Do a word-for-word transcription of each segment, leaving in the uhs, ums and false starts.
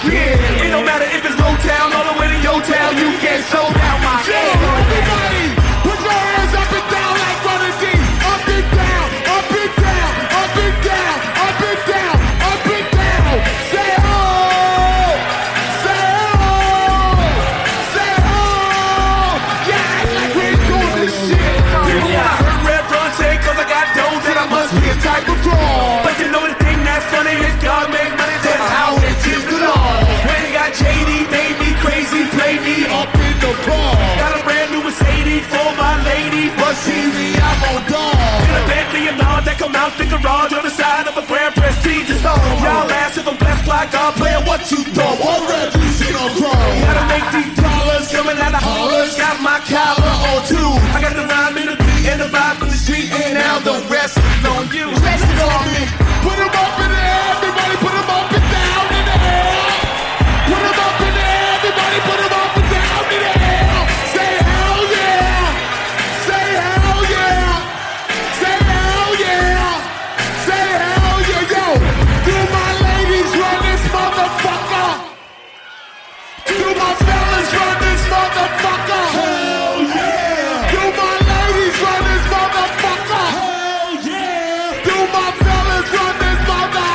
Yeah, it don't matter if it's low town all the way to your town, you can't slow down my yeah. Everybody, put your hands up and down like Running D. Up and down, up and down, up and down, up and down, up and down. Say oh, say oh, say oh. Yeah, act like we ain't doing this shit. People wanna hurt Red Bronte cause I got dough that I must be a type of fraud. But you know the thing that's funny is God made money, that's how it is the law. When he got J D, made me crazy, played me up in the bar. Got a brand new Mercedes for my lady, but see me, I'm on dog. In a Bentley and all that come out the garage on the side of a Grand Prestige store. Y'all ask if I'm blessed like God, player, what you thought? Already seen on crawl. Gotta make these dollars coming out of hollers. Got my collar on two. I got the rhyme in the beat and the vibe from the street, and now the rest is on you. Rest is on me. Put them up in the air, everybody put them up and down in the air. Put them up in the air, everybody put them up and down in the air. Say hell yeah, say hell yeah, say hell yeah, say hell yeah, yo. Do my ladies run this motherfucker? Do my fellas run this motherfucker? Hell yeah. Do my ladies run this motherfucker? Hell yeah. Do my fellas run this mother?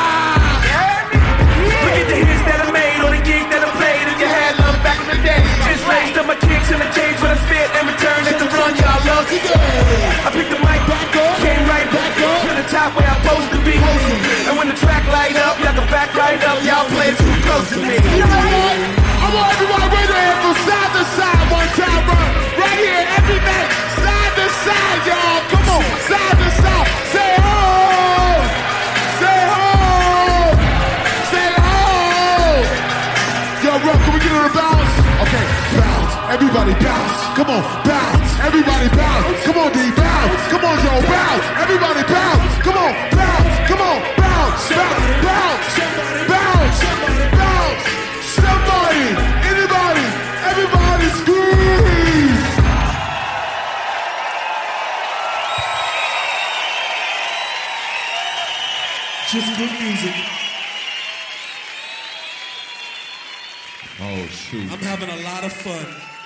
Look at the hits that I made on the gig that I played. If you had love back in the day, just raised up my kicks and the change when I spit and return at the run y'all love today. I picked the mic back up, came right back up to the top where I'm supposed to be. And when the track light up, y'all can back right up. Y'all play too close to me. You know what? I want everybody right there from side to side one time, bro. Right here, everything, side to side, y'all. Come on, side to side. Say oh, say oh, say oh. Yo, bro, can we get on the bounce? Okay, bounce. Everybody bounce. Come on, bounce. Everybody bounce. Come on, D, bounce. Come on, yo, bounce. Everybody bounce. Come on, bounce. Come on, bounce. Bounce, bounce, bounce, bounce. Somebody, anybody, everybody scream. Just good music. Oh, shoot. I'm having a lot of fun.